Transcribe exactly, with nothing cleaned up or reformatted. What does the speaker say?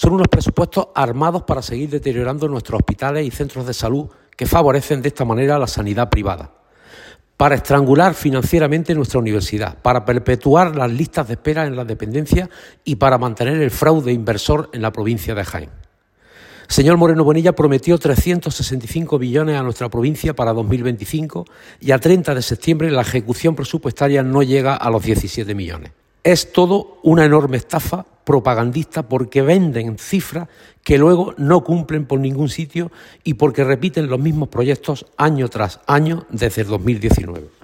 Son unos presupuestos armados para seguir deteriorando nuestros hospitales y centros de salud que favorecen de esta manera la sanidad privada, para estrangular financieramente nuestra universidad, para perpetuar las listas de espera en las dependencias y para mantener el fraude inversor en la provincia de Jaén. Señor Moreno Bonilla prometió trescientos sesenta y cinco millones a nuestra provincia para dos mil veinticinco y a treinta de septiembre la ejecución presupuestaria no llega a los diecisiete millones. Es todo una enorme estafa propagandista porque venden cifras que luego no cumplen por ningún sitio y porque repiten los mismos proyectos año tras año desde el dos mil diecinueve.